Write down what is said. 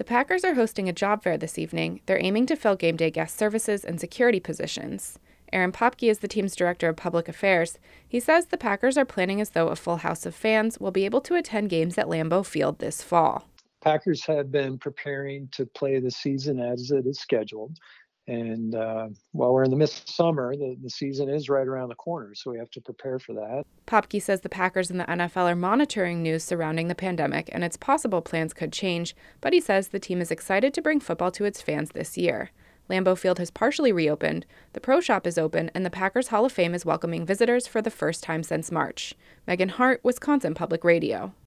Packers are hosting a job fair this evening. They're aiming to fill game day guest services and security positions. Aaron Popke is the team's director of public affairs. He says the Packers are planning as though a full house of fans will be able to attend games at Lambeau Field this fall. Packers have been preparing to play the season as it is scheduled. And while we're in the midst of summer, the season is right around the corner, so we have to prepare for that. Popke says the Packers and the NFL are monitoring news surrounding the pandemic, and it's possible plans could change, but he says the team is excited to bring football to its fans this year. Lambeau Field has partially reopened, the Pro Shop is open, and the Packers Hall of Fame is welcoming visitors for the first time since March. Megan Hart, Wisconsin Public Radio.